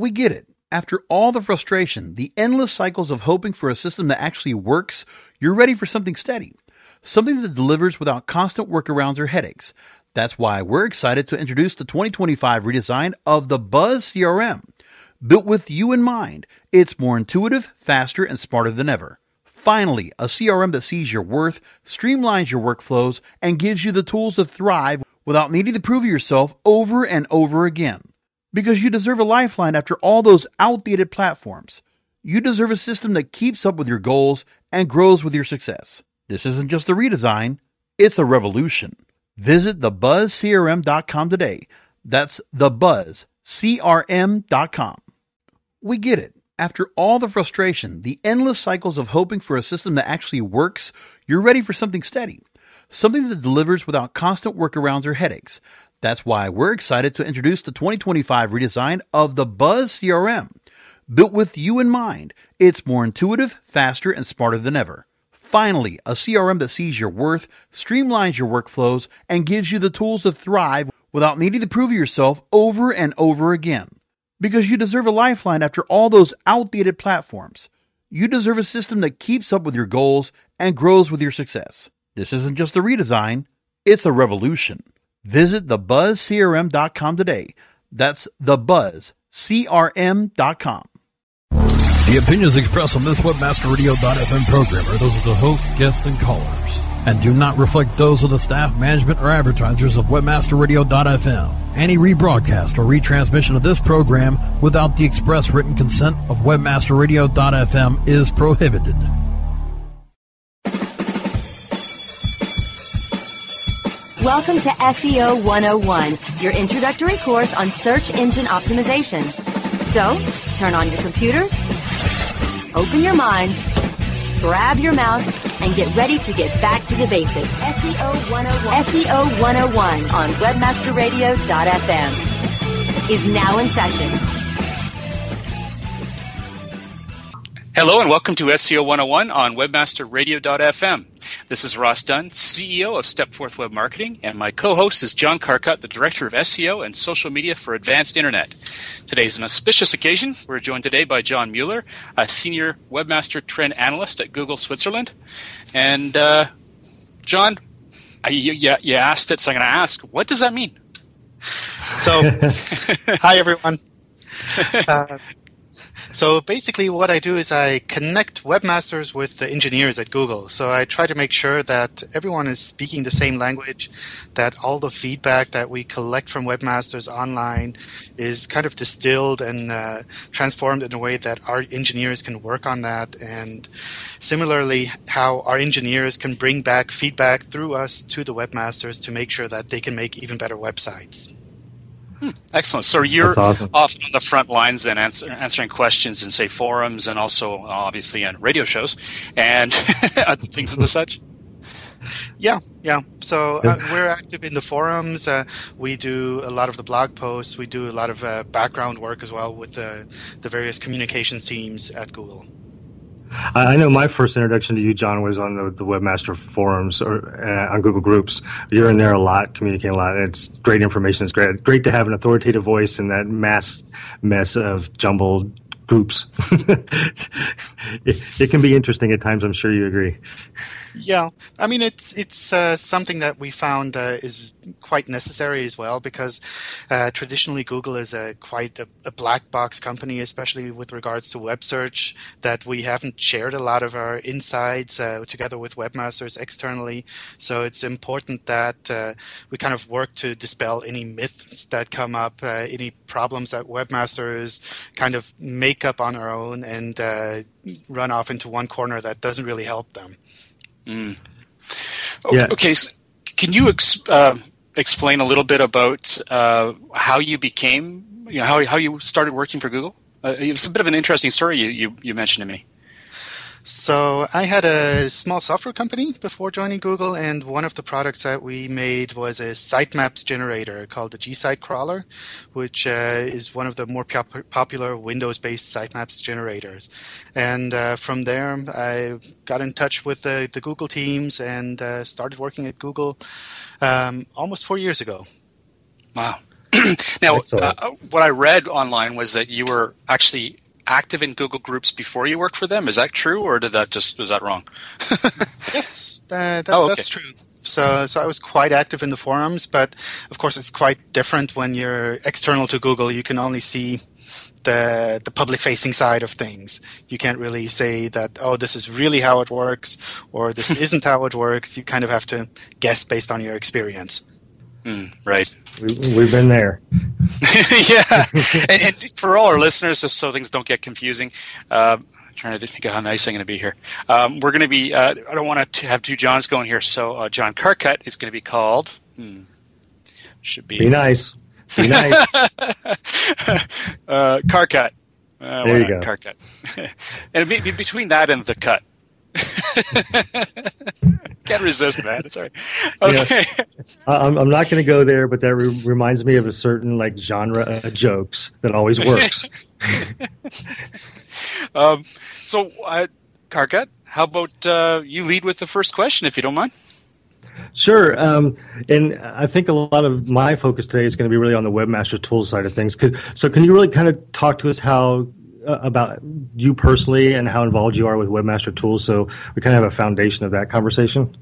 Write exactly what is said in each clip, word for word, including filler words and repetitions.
We get it. After all the frustration, the endless cycles of hoping for a system that actually works, you're ready for something steady. Something that delivers without constant workarounds or headaches. That's why we're excited to introduce the twenty twenty-five redesign of the Buzz C R M. Built with you in mind, it's more intuitive, faster, and smarter than ever. Finally, a C R M that sees your worth, streamlines your workflows, and gives you the tools to thrive without needing to prove yourself over and over again. Because you deserve a lifeline after all those outdated platforms. You deserve a system that keeps up with your goals and grows with your success. This isn't just a redesign, it's a revolution. Visit the buzz c r m dot com today. That's the buzz c r m dot com. We get it. After all the frustration, the endless cycles of hoping for a system that actually works, you're ready for something steady. Something that delivers without constant workarounds or headaches. That's why we're excited to introduce the twenty twenty-five redesign of the Buzz C R M. Built with you in mind, it's more intuitive, faster, and smarter than ever. Finally, a C R M that sees your worth, streamlines your workflows, and gives you the tools to thrive without needing to prove yourself over and over again. Because you deserve a lifeline after all those outdated platforms. You deserve a system that keeps up with your goals and grows with your success. This isn't just a redesign, it's a revolution. Visit the buzz c r m dot com today. That's the buzz c r m dot com. The opinions expressed on this webmaster radio dot f m program are those of the host, guests, and callers, and do not reflect those of the staff, management, or advertisers of webmaster radio dot f m. Any rebroadcast or retransmission of this program without the express written consent of webmaster radio dot f m is prohibited. Welcome to S E O one oh one, your introductory course on search engine optimization. So, turn on your computers, open your minds, grab your mouse, and get ready to get back to the basics. S E O one oh one. S E O one oh one on webmaster radio dot f m is now in session. Hello and welcome to S E O one oh one on webmaster radio dot f m. This is Ross Dunn, C E O of Stepforth Web Marketing, and my co-host is John Carcutt, the Director of S E O and Social Media for Advanced Internet. Today is an auspicious occasion. We're joined today by John Mueller, a Senior Webmaster Trend Analyst at Google Switzerland. And uh, John, I, you, you asked it, so I'm going to ask, what does that mean? So, hi everyone. Uh, So basically what I do is I connect webmasters with the engineers at Google. So I try to make sure that everyone is speaking the same language, that all the feedback that we collect from webmasters online is kind of distilled and uh, transformed in a way that our engineers can work on that. And similarly, how our engineers can bring back feedback through us to the webmasters to make sure that they can make even better websites. Hmm, excellent. So you're awesome. Often on the front lines and answer, answering questions in, say, forums and also obviously on radio shows and other things of the such? Yeah, yeah. So uh, we're active in the forums. Uh, we do a lot of the blog posts. We do a lot of uh, background work as well with uh, the various communications teams at Google. I know my first introduction to you, John, was on the, the Webmaster forums or uh, on Google Groups. You're in there a lot, communicating a lot. And it's great information. It's great. Great to have an authoritative voice in that mass mess of jumbled groups. it, it can be interesting at times. I'm sure you agree. Yeah, I mean it's it's uh, something that we found uh, is quite necessary as well because uh, traditionally Google is a quite a, a black box company, especially with regards to web search. That we haven't shared a lot of our insights uh, together with webmasters externally. So it's important that uh, we kind of work to dispel any myths that come up, uh, any problems that webmasters kind of make up on our own and uh, run off into one corner that doesn't really help them. Mm. Okay, Yeah. okay, so can you ex- uh, explain a little bit about uh, how you became, you know, how how you started working for Google? Uh, it's a bit of an interesting story you, you, you mentioned to me. So I had a small software company before joining Google, and one of the products that we made was a sitemaps generator called the G-Site Crawler, which uh, is one of the more pop- popular Windows-based sitemaps generators. And uh, from there, I got in touch with the, the Google teams and uh, started working at Google um, almost four years ago. Wow. Now, uh, what I read online was that you were actually active in Google Groups before you worked for them. Is that true, or did that just was that wrong? Yes, uh, that, oh, okay. that's true. So, so I was quite active in the forums, but of course it's quite different when you're external to Google. You can only see the the public-facing side of things. You can't really say that, oh, this is really how it works, or this isn't how it works. You kind of have to guess based on your experience. Mm, right. We, we've been there. Yeah. and, and for all our listeners, just so things don't get confusing, uh, I'm trying to think of how nice I'm going to be here. Um, we're going to be, uh, I don't want to have two Johns going here, so uh, John Carcutt is going to be called, hmm, should be. Be nice. Be nice. uh, Carcutt. Uh, there you go. Carcutt. And be, be between that and the cut. Can't resist, man. It's all right. Okay. You know, I'm, I'm not going to go there, but that re- reminds me of a certain like genre of jokes that always works. um, so, uh, Carcutt, how about uh, you lead with the first question, if you don't mind? Sure. Um, and I think a lot of my focus today is going to be really on the Webmaster Tools side of things. Could, so can you really kind of talk to us how uh, about you personally and how involved you are with Webmaster Tools, so we kind of have a foundation of that conversation?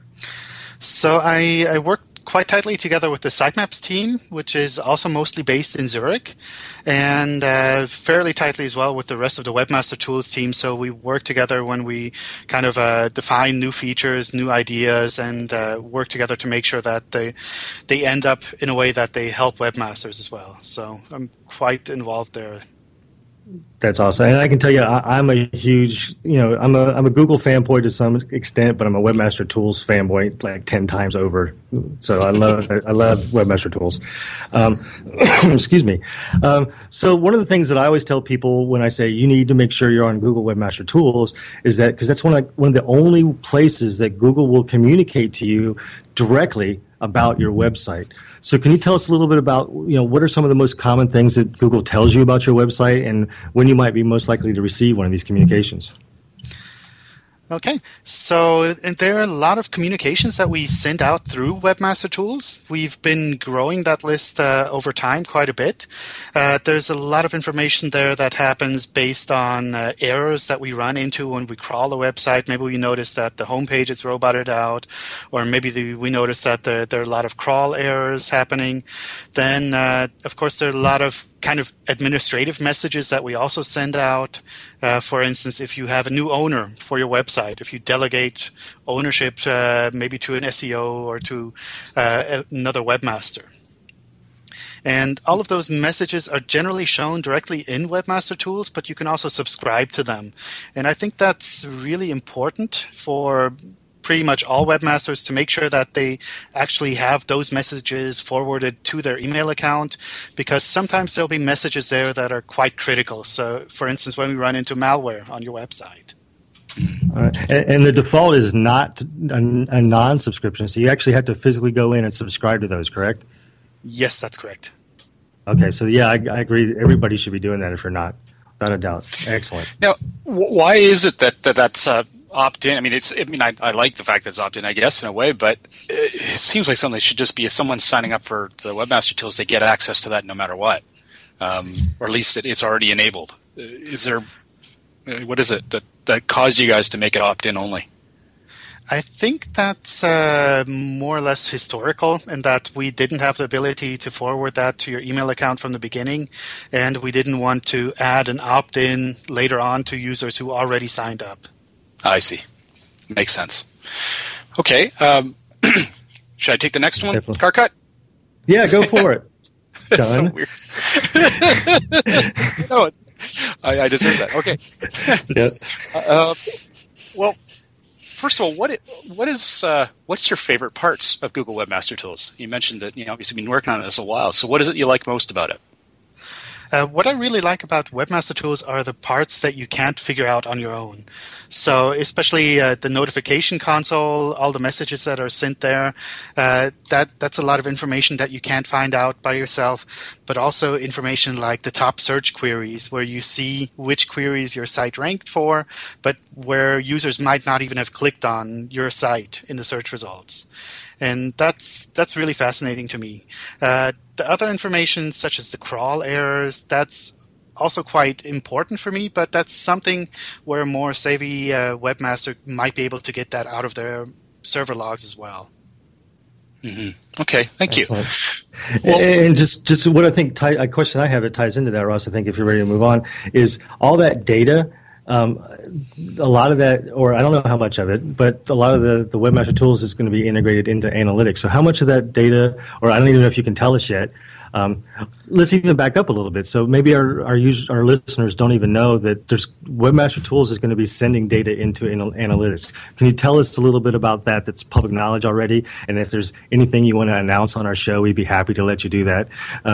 So I, I work quite tightly together with the Sitemaps team, which is also mostly based in Zurich, and uh, fairly tightly as well with the rest of the Webmaster Tools team. So we work together when we kind of uh, define new features, new ideas, and uh, work together to make sure that they they end up in a way that they help webmasters as well. So I'm quite involved there. That's awesome, and I can tell you, I, I'm a huge, you know, I'm a I'm a Google fanboy to some extent, but I'm a Webmaster Tools fanboy like ten times over. So I love I love Webmaster Tools. Um, excuse me. Um, so one of the things that I always tell people when I say you need to make sure you're on Google Webmaster Tools is that because that's one of one of the only places that Google will communicate to you directly about your website. So can you tell us a little bit about, you know, what are some of the most common things that Google tells you about your website and when you might be most likely to receive one of these communications? Okay, so and there are a lot of communications that we send out through Webmaster Tools. We've been growing that list uh, over time quite a bit. Uh, there's a lot of information there that happens based on uh, errors that we run into when we crawl a website. Maybe we notice that the homepage is roboted out, or maybe the, we notice that there, there are a lot of crawl errors happening. Then, uh, of course, there are a lot of kind of administrative messages that we also send out. Uh, for instance, if you have a new owner for your website, if you delegate ownership uh, maybe to an S E O or to uh, another webmaster. And all of those messages are generally shown directly in Webmaster Tools, but you can also subscribe to them. And I think that's really important for pretty much all webmasters to make sure that they actually have those messages forwarded to their email account, because sometimes there'll be messages there that are quite critical. So, for instance, when we run into malware on your website. All right. and, and the default is not a, a non-subscription, so you actually have to physically go in and subscribe to those, correct? Yes, that's correct. Okay, so yeah, I, I agree. Everybody should be doing that if you're not, without a doubt. Excellent. Now, w- why is it that, that that's uh, opt-in? I mean, it's. I mean, I, I like the fact that it's opt-in, I guess, in a way, but it, it seems like something that should just be if someone's signing up for the Webmaster Tools, they get access to that no matter what, um, or at least it, it's already enabled. Is there, what is it that, that caused you guys to make it opt-in only? I think that's uh, more or less historical in that we didn't have the ability to forward that to your email account from the beginning, and we didn't want to add an opt-in later on to users who already signed up. I see. Makes sense. Okay. Um, should I take the next one, Definitely. Carcutt? Yeah, go for it. It's so Done. weird. No, I, I deserve that. Okay. Yes. Uh, well, first of all, what it, what is uh, what's your favorite parts of Google Webmaster Tools? You mentioned that you know obviously been working on this a while. So, what is it you like most about it? Uh, what I really like about Webmaster Tools are the parts that you can't figure out on your own. So especially uh, the notification console, all the messages that are sent there, uh, that that's a lot of information that you can't find out by yourself. but also information like the top search queries, where you see which queries your site ranked for, but where users might not even have clicked on your site in the search results. And that's that's really fascinating to me. Uh, the other information, such as the crawl errors, that's also quite important for me, but that's something where a more savvy uh, webmaster might be able to get that out of their server logs as well. Mm-hmm. Okay, thank Excellent. you. Well, and just, just what I think, tie, a question I have that ties into that, Ross, I think if you're ready to move on, is all that data, um, a lot of that, or I don't know how much of it, but a lot of the, the Webmaster Tools is going to be integrated into analytics. So how much of that data, or I don't even know if you can tell us yet, Um, let's even back up a little bit. So maybe our our, us- our listeners don't even know that there's Webmaster Tools is going to be sending data into anal- analytics. Can you tell us a little bit about that? That's public knowledge already. And if there's anything you want to announce on our show, we'd be happy to let you do that. Uh,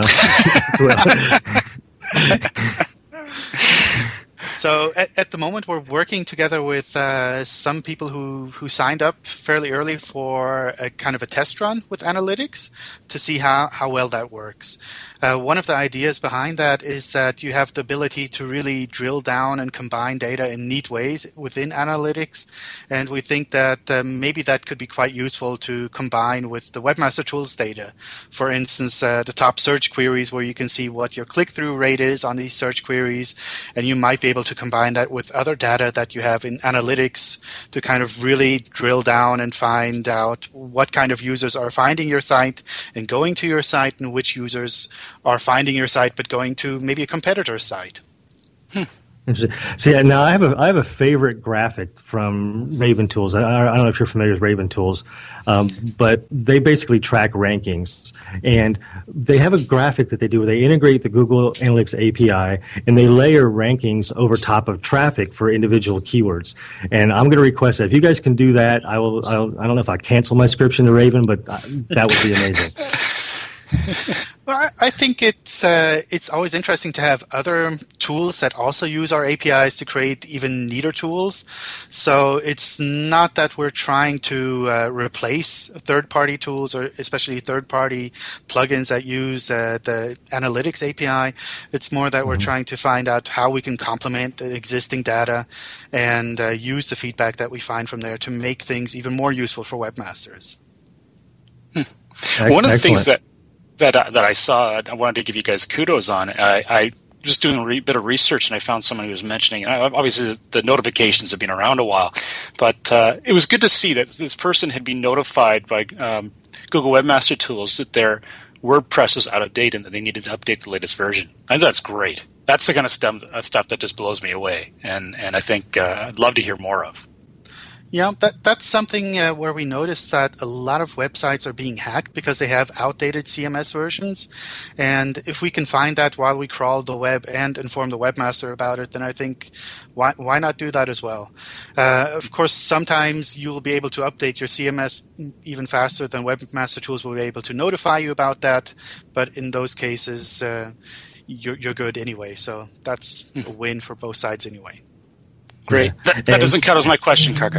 So at, at the moment, we're working together with uh, some people who, who signed up fairly early for a kind of a test run with analytics to see how, how well that works. Uh, one of the ideas behind that is that you have the ability to really drill down and combine data in neat ways within analytics. And we think that uh, maybe that could be quite useful to combine with the Webmaster Tools data. For instance, uh, the top search queries, where you can see what your click-through rate is on these search queries, and you might be able to combine that with other data that you have in analytics to kind of really drill down and find out what kind of users are finding your site and going to your site, and which users are finding your site but going to maybe a competitor's site. Hmm. Interesting. So yeah, now I have a I have a favorite graphic from Raven Tools. I, I don't know if you're familiar with Raven Tools, um, but they basically track rankings, and they have a graphic that they do where they integrate the Google Analytics A P I and they layer rankings over top of traffic for individual keywords. And I'm going to request that if you guys can do that, I will. I'll, I don't know if I cancel my subscription to Raven, but that would be amazing. Well, I think it's uh, it's always interesting to have other tools that also use our A P Is to create even neater tools. So it's not that we're trying to uh, replace third-party tools, or especially third-party plugins that use uh, the analytics A P I. It's more that we're trying to find out how we can complement the existing data and uh, use the feedback that we find from there to make things even more useful for webmasters. Hmm. One of the things that that I, that I saw, I wanted to give you guys kudos on. I, I just doing a re- bit of research, and I found someone who was mentioning. Obviously, the, the notifications have been around a while, but uh, it was good to see that this person had been notified by um, Google Webmaster Tools that their WordPress was out of date and that they needed to update the latest version. I think that's great. That's the kind of stuff, uh, stuff that just blows me away, and and I think uh, I'd love to hear more of. Yeah, that that's something uh, where we noticed that a lot of websites are being hacked because they have outdated C M S versions. And if we can find that while we crawl the web and inform the webmaster about it, then I think why why not do that as well? Uh, of course, sometimes you will be able to update your C M S even faster than Webmaster Tools will be able to notify you about that. But in those cases, uh, you're, you're good anyway. So that's a win for both sides anyway. Great. That, that doesn't count as my question, Karka.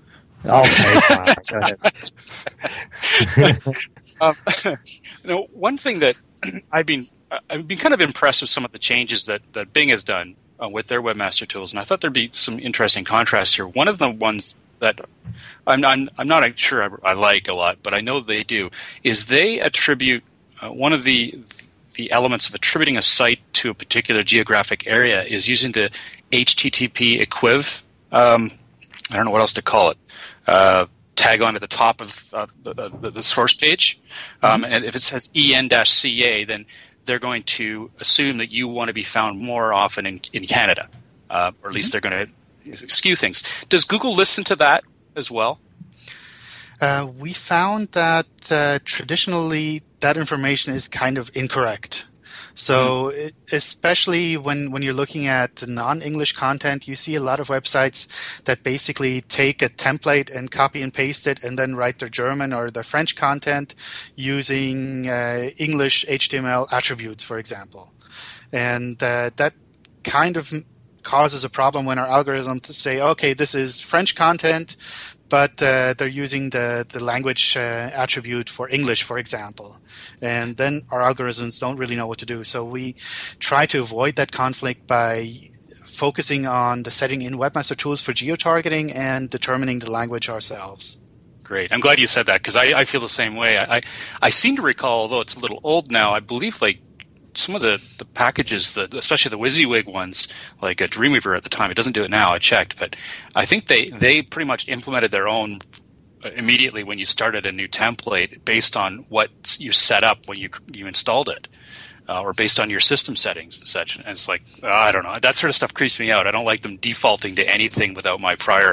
Okay. um, you know, one thing that I've been I've been kind of impressed with some of the changes that, that Bing has done uh, with their Webmaster Tools, and I thought there'd be some interesting contrasts here. One of the ones that I'm not, I'm not sure I, I like a lot, but I know they do, is they attribute uh, one of the the elements of attributing a site to a particular geographic area is using the H T T P equiv. Um, I don't know what else to call it. Uh, tag on at the top of uh, the, the, the source page. Um, mm-hmm. And if it says E N C A, then they're going to assume that you want to be found more often in, in Canada. Uh, or at least mm-hmm. they're going to skew things. Does Google listen to that as well? Uh, we found that uh, traditionally that information is kind of incorrect. So it, especially when, when you're looking at non-English content, you see a lot of websites that basically take a template and copy and paste it and then write their German or their French content using uh, English H T M L attributes, for example. And uh, that kind of causes a problem when our algorithms say, okay, this is French content, but uh, they're using the, the language uh, attribute for English, for example. And then our algorithms don't really know what to do. So we try to avoid that conflict by focusing on the setting in Webmaster Tools for geo-targeting and determining the language ourselves. Great. I'm glad you said that because I, I feel the same way. I, I I seem to recall, although it's a little old now, I believe like some of the, the packages, the, especially the WYSIWYG ones, like a Dreamweaver at the time, it doesn't do it now, I checked, but I think they, they pretty much implemented their own immediately when you started a new template based on what you set up when you you installed it. Uh, or based on your system settings and such. And it's like, uh, I don't know. That sort of stuff creeps me out. I don't like them defaulting to anything without my prior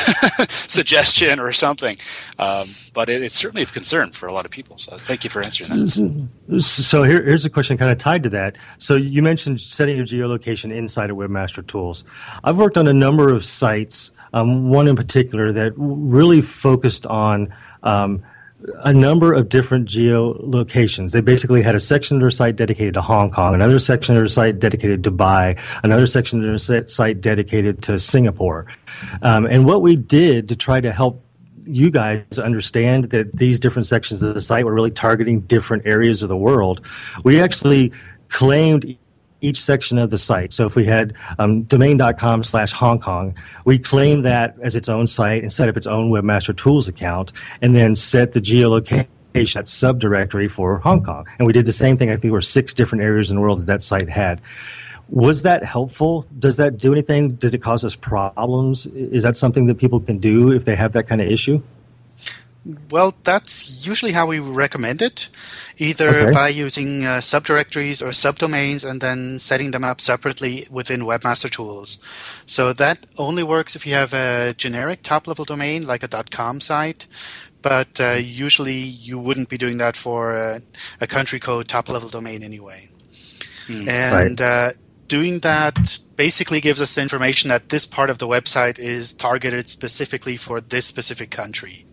suggestion or something. Um, but it, it's certainly of concern for a lot of people. So thank you for answering that. So here, here's a question kind of tied to that. So you mentioned setting your geolocation inside of Webmaster Tools. I've worked on a number of sites, um, one in particular that really focused on um, a number of different geolocations. They basically had a section of their site dedicated to Hong Kong, another section of their site dedicated to Dubai, another section of their site dedicated to Singapore. Um, and what we did to try to help you guys understand that these different sections of the site were really targeting different areas of the world, we actually claimed each section of the site. So if we had um, domain.com slash Hong Kong, we claim that as its own site and set up its own Webmaster Tools account and then set the geolocation, that subdirectory for Hong Kong. And we did the same thing. I think there were six different areas in the world that that site had. Was that helpful? Does that do anything? Does it cause us problems? Is that something that people can do if they have that kind of issue? Well, that's usually how we recommend it, either okay. by using uh, subdirectories or subdomains and then setting them up separately within Webmaster Tools. So that only works if you have a generic top-level domain like a .com site, but uh, usually you wouldn't be doing that for a, a country code top-level domain anyway. Hmm. And right. uh, doing that basically gives us the information that this part of the website is targeted specifically for this specific country.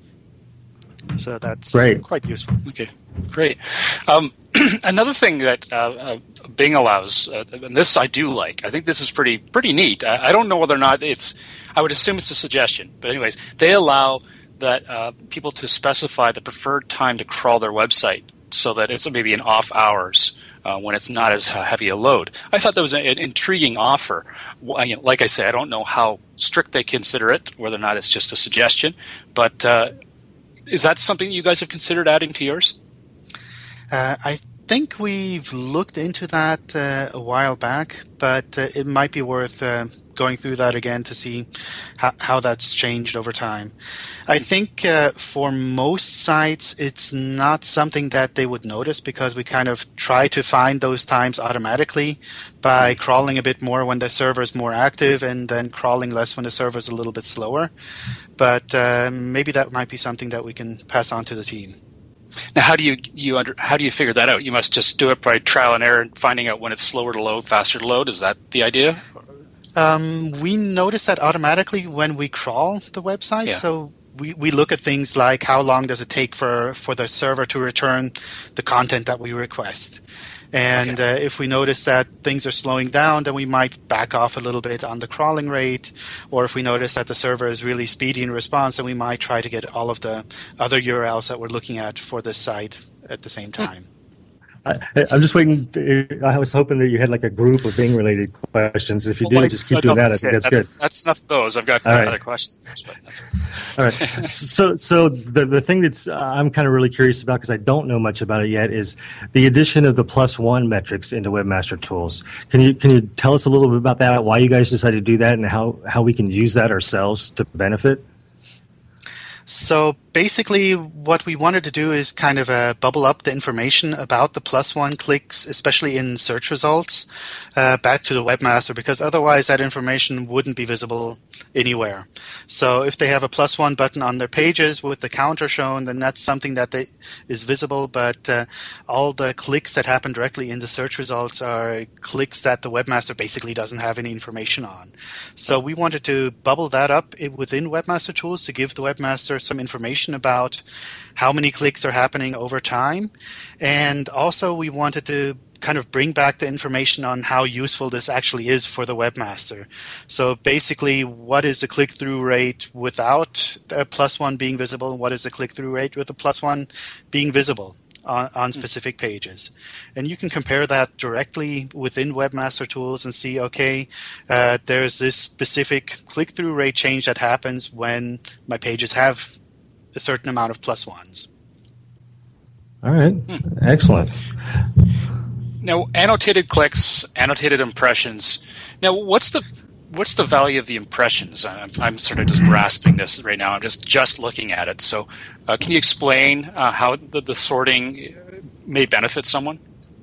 So that's great. Quite useful. Okay, great. Um, another thing that uh, uh, Bing allows, uh, and this I do like, I think this is pretty pretty neat. I, I don't know whether or not it's, I would assume it's a suggestion, but anyways, they allow that uh, people to specify the preferred time to crawl their website so that it's maybe in off hours uh, when it's not as heavy a load. I thought that was an, an intriguing offer. Well, you know, like I say, I don't know how strict they consider it, whether or not it's just a suggestion, but uh, is that something you guys have considered adding to yours? Uh, I think we've looked into that uh, a while back, but uh, it might be worth uh, going through that again to see how, how that's changed over time. I think uh, for most sites, it's not something that they would notice because we kind of try to find those times automatically by crawling a bit more when the server is more active and then crawling less when the server is a little bit slower. But uh, maybe that might be something that we can pass on to the team. Now, how do you you under how do you figure that out? You must just do it by trial and error, and finding out when it's slower to load, faster to load. Is that the idea? Um, we notice that automatically when we crawl the website. Yeah. So we, we look at things like how long does it take for, for the server to return the content that we request. And okay. uh, if we notice that things are slowing down, then we might back off a little bit on the crawling rate. Or if we notice that the server is really speedy in response, then we might try to get all of the other U R Ls that we're looking at for this site at the same time. I, I'm just waiting. To, I was hoping that you had like a group of Bing related questions. If you well, do, just keep doing that. I think that's, that's good. That's enough of those. I've got uh, right. other questions. But that's all right. So, so the the thing that's uh, I'm kind of really curious about because I don't know much about it yet is the addition of the plus one metrics into Webmaster Tools. Can you can you tell us a little bit about that? Why you guys decided to do that, and how how we can use that ourselves to benefit? So basically what we wanted to do is kind of uh, bubble up the information about the plus one clicks, especially in search results, uh, back to the webmaster, because otherwise that information wouldn't be visible anywhere. So if they have a plus one button on their pages with the counter shown, then that's something that they, is visible, but uh, all the clicks that happen directly in the search results are clicks that the webmaster basically doesn't have any information on. So we wanted to bubble that up within Webmaster Tools to give the webmaster some information about how many clicks are happening over time. And also we wanted to kind of bring back the information on how useful this actually is for the webmaster. So basically, what is the click-through rate without a plus one being visible? What is the click-through rate with a plus one being visible on, on specific pages? And you can compare that directly within Webmaster Tools and see, okay, uh, there's this specific click-through rate change that happens when my pages have a certain amount of plus ones. All right. Hmm. Excellent. Now, annotated clicks, annotated impressions. Now, what's the what's the value of the impressions? I'm, I'm sort of just grasping this right now. I'm just just looking at it. So, uh, can you explain uh, how the, the sorting may benefit someone?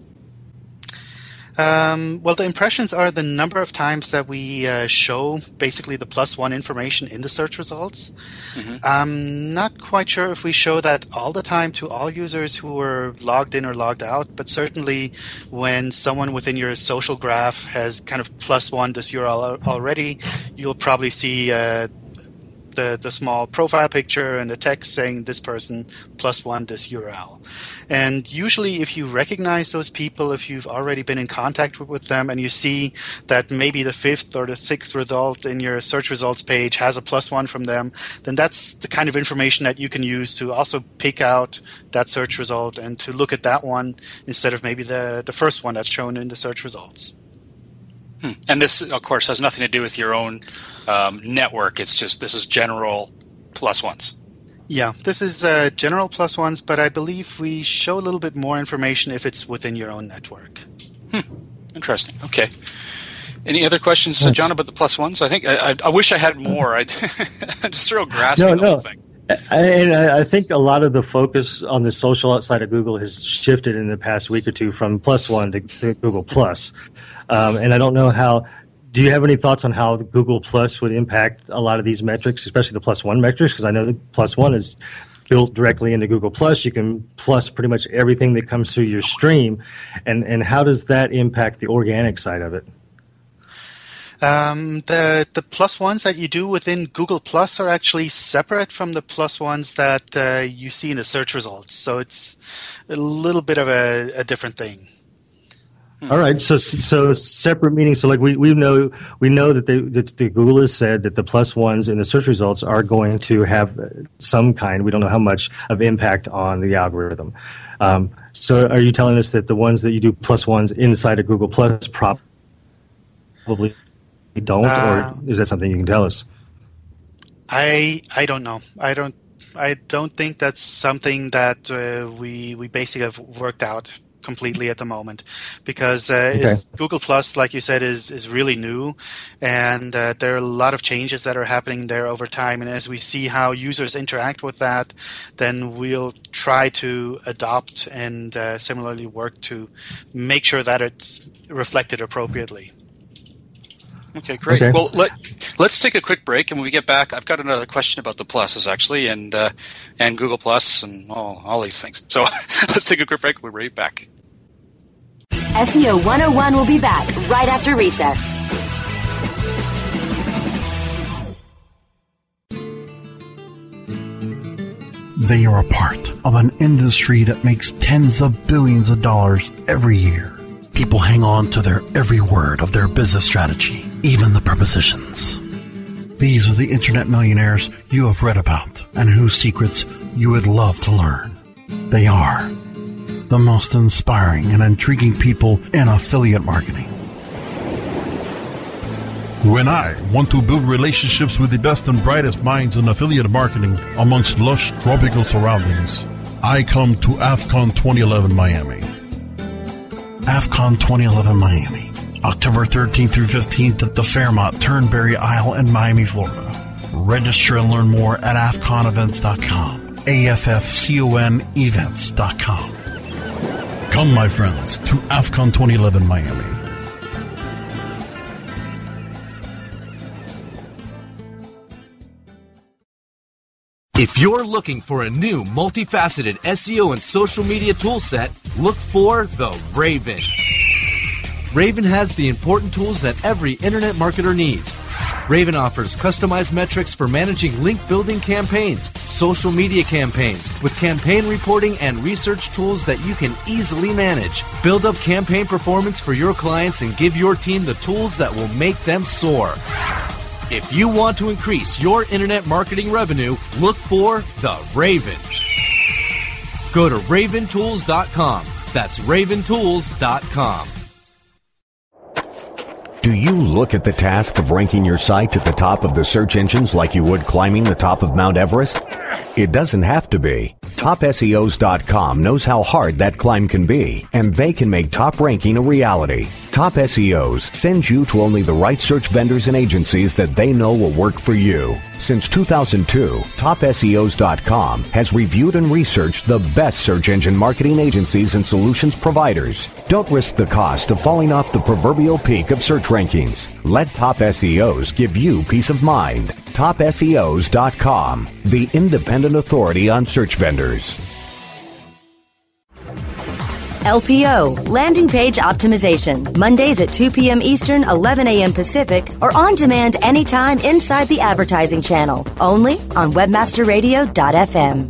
Um, well, the impressions are the number of times that we uh, show basically the plus one information in the search results. Mm-hmm. I'm not quite sure if we show that all the time to all users who are logged in or logged out, but certainly when someone within your social graph has kind of plus one this U R L already, you'll probably see uh, the, the small profile picture and the text saying this person plus one this U R L. And usually if you recognize those people, if you've already been in contact with, with them and you see that maybe the fifth or the sixth result in your search results page has a plus one from them, then that's the kind of information that you can use to also pick out that search result and to look at that one instead of maybe the, the first one that's shown in the search results. Hmm. And this, of course, has nothing to do with your own um, network. It's just this is general plus ones. Yeah, this is uh, general plus ones, but I believe we show a little bit more information if it's within your own network. Hmm. Interesting. Okay. Any other questions, uh, John, about the plus ones? I think I, I, I wish I had more. I just sort of grasping no, the no. whole thing. And I think a lot of the focus on the social outside of Google has shifted in the past week or two from plus one to, to Google Plus. Um, and I don't know how. Do you have any thoughts on how Google Plus would impact a lot of these metrics, especially the plus one metrics? Because I know that plus one is built directly into Google Plus. You can plus pretty much everything that comes through your stream. And, and how does that impact the organic side of it? Um, the the plus ones that you do within Google Plus are actually separate from the plus ones that uh, you see in the search results. So it's a little bit of a, a different thing. All right, so so separate meaning. So like we, we know we know that, they, that the Google has said that the plus ones in the search results are going to have some kind, we don't know how much, of impact on the algorithm. Um, so are you telling us that the ones that you do plus ones inside of Google Plus probably don't, uh, or is that something you can tell us? I I don't know. I don't I don't think that's something that uh, we we basically have worked out completely at the moment, because uh, okay. is Google Plus, like you said, is is really new, and uh, there are a lot of changes that are happening there over time. And as we see how users interact with that, then we'll try to adopt and uh, similarly work to make sure that it's reflected appropriately. Okay, great. Okay. Well, let, let's take a quick break, and when we get back, I've got another question about the pluses, actually, and uh, and Google Plus and all, all these things. So let's take a quick break. We're right back. S E O one oh one will be back right after recess. They are a part of an industry that makes tens of billions of dollars every year. People hang on to their every word of their business strategy, even the prepositions. These are the internet millionaires you have read about and whose secrets you would love to learn. They are the most inspiring and intriguing people in affiliate marketing. When I want to build relationships with the best and brightest minds in affiliate marketing amongst lush tropical surroundings, I come to AFCON twenty eleven Miami. AFCON twenty eleven Miami, October thirteenth through fifteenth at the Fairmont Turnberry Isle in Miami, Florida. Register and learn more at A F C O N events dot com, A F F C O N events dot com. Come, my friends, to AFCON twenty eleven Miami. If you're looking for a new multifaceted S E O and social media toolset, look for the Raven. Raven has the important tools that every internet marketer needs. Raven offers customized metrics for managing link building campaigns, social media campaigns with campaign reporting and research tools that you can easily manage. Build up campaign performance for your clients and give your team the tools that will make them soar. If you want to increase your internet marketing revenue, look for The Raven. Go to raven tools dot com. That's raven tools dot com. Do you look at the task of ranking your site at the top of the search engines like you would climbing the top of Mount Everest? It doesn't have to be. top S E Os dot com knows how hard that climb can be, and they can make top ranking a reality. Top S E Os sends you to only the right search vendors and agencies that they know will work for you. Since two thousand two, top S E Os dot com has reviewed and researched the best search engine marketing agencies and solutions providers. Don't risk the cost of falling off the proverbial peak of search rankings. Let Top S E Os give you peace of mind. top S E Os dot com, the independent authority on search vendors. L P O, Landing Page Optimization, Mondays at two p.m. Eastern, eleven a.m. Pacific, or on demand anytime inside the advertising channel, only on webmaster radio dot f m.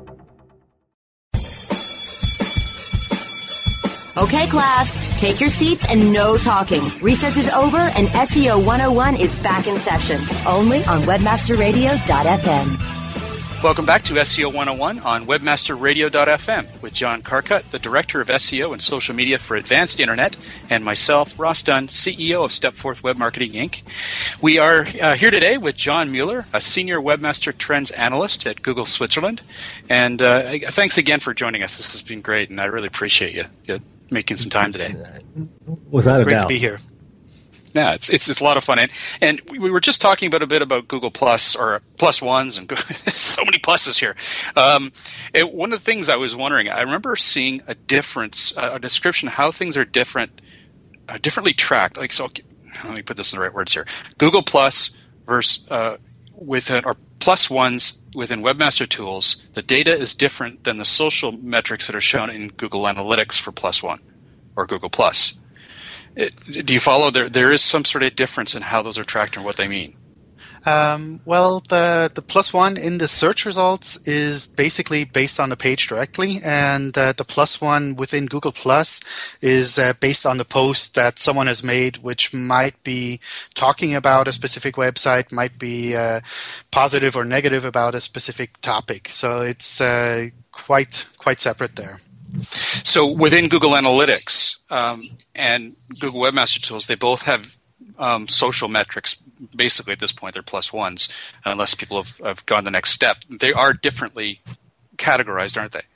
Okay, class, take your seats and no talking. Recess is over and S E O one oh one is back in session, only on webmaster radio dot f m. Welcome back to S E O one oh one on webmaster radio dot f m with John Carcutt, the Director of S E O and Social Media for Advanced Internet, and myself, Ross Dunn, C E O of Stepforth Web Marketing, Incorporated. We are uh, here today with John Mueller, a Senior Webmaster Trends Analyst at Google Switzerland. And uh, thanks again for joining us. This has been great, and I really appreciate you, you making some time today. Without it's a great doubt. to be here. Yeah, it's it's it's a lot of fun, and and we, we were just talking about a bit about Google Plus or Plus Ones, and so many pluses here. Um, it, one of the things I was wondering, I remember seeing a difference, uh, a description of how things are different, uh, differently tracked. Like, so, let me put this in the right words here: Google Plus versus uh, within or Plus Ones within Webmaster Tools. The data is different than the social metrics that are shown in Google Analytics for Plus One or Google Plus. It, do you follow? There, there is some sort of difference in how those are tracked and what they mean. Um, well, the the plus one in the search results is basically based on the page directly, and uh, the plus one within Google Plus is uh, based on the post that someone has made, which might be talking about a specific website, might be uh, positive or negative about a specific topic. So it's uh, quite quite separate there. So within Google Analytics um, and Google Webmaster Tools, they both have um, social metrics. Basically, at this point, they're plus ones, unless people have, have gone the next step. They are differently categorized, aren't they?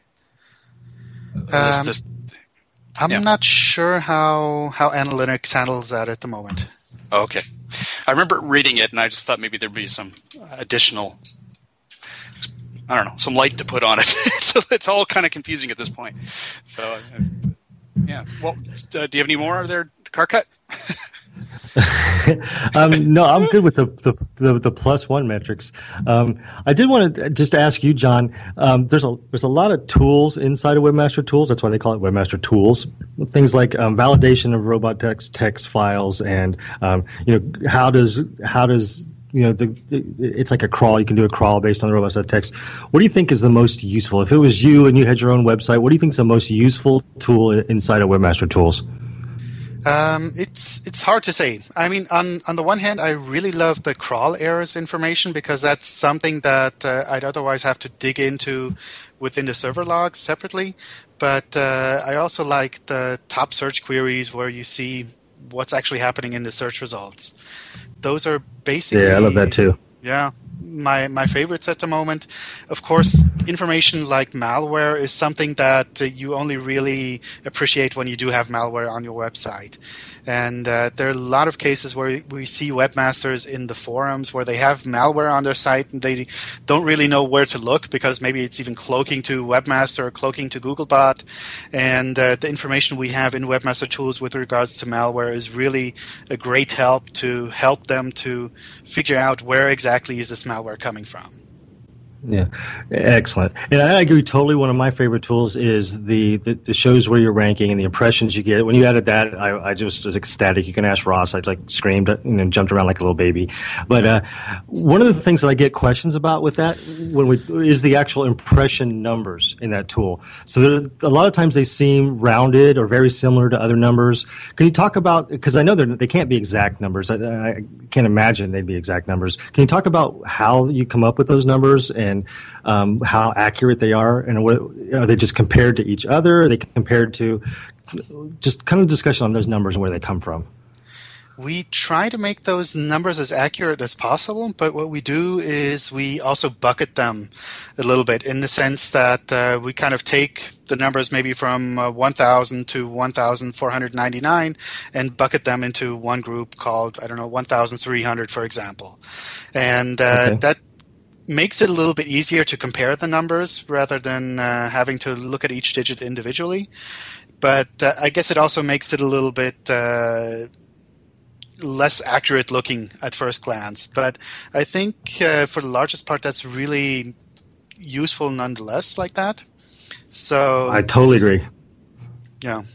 Um, this, this, I'm yeah. not sure how how Analytics handles that at the moment. Oh, okay. I remember reading it, and I just thought maybe there'd be some additional, I don't know, some light to put on it. So it's all kind of confusing at this point. So, uh, yeah. Well, uh, do you have any more there, Carcutt? um, no, I'm good with the the, the, the plus one metrics. Um, I did want to just ask you, John. Um, there's a there's a lot of tools inside of Webmaster Tools. That's why they call it Webmaster Tools. Things like um, validation of robot text text files, and um, you know how does how does you know the, the it's like a crawl. You can do a crawl based on the robot text. What do you think is the most useful? If it was you and you had your own website, what do you think is the most useful tool inside of Webmaster Tools? Um, it's it's hard to say. I mean, on on the one hand, I really love the crawl errors information because that's something that uh, I'd otherwise have to dig into within the server logs separately. But uh, I also like the top search queries where you see what's actually happening in the search results. Those are basically yeah, I love that too. Yeah. My my favorites at the moment. Of course, information like malware is something that uh, you only really appreciate when you do have malware on your website. And uh, there are a lot of cases where we see webmasters in the forums where they have malware on their site and they don't really know where to look because maybe it's even cloaking to Webmaster or cloaking to Googlebot. And uh, the information we have in Webmaster Tools with regards to malware is really a great help to help them to figure out where exactly is this malware coming from. Yeah, excellent. And I agree totally. One of my favorite tools is the, the, the shows where you're ranking and the impressions you get. When you added that, I, I just was ecstatic. You can ask Ross. I like screamed and you know, jumped around like a little baby. But uh, one of the things that I get questions about with that when we, is the actual impression numbers in that tool. So there, a lot of times they seem rounded or very similar to other numbers. Can you talk about, because I know they can't be exact numbers. I, I can't imagine they'd be exact numbers. Can you talk about how you come up with those numbers and and um, how accurate they are, and what, are they just compared to each other? Are they compared to just kind of discussion on those numbers and where they come from? We try to make those numbers as accurate as possible, but what we do is we also bucket them a little bit in the sense that uh, we kind of take the numbers maybe from uh, one thousand to one thousand four hundred ninety-nine and bucket them into one group called, I don't know, one thousand three hundred, for example. And uh, okay. that makes it a little bit easier to compare the numbers rather than uh, having to look at each digit individually. But uh, I guess it also makes it a little bit uh, less accurate looking at first glance. But I think uh, for the largest part, that's really useful nonetheless like that. So I totally agree. Yeah.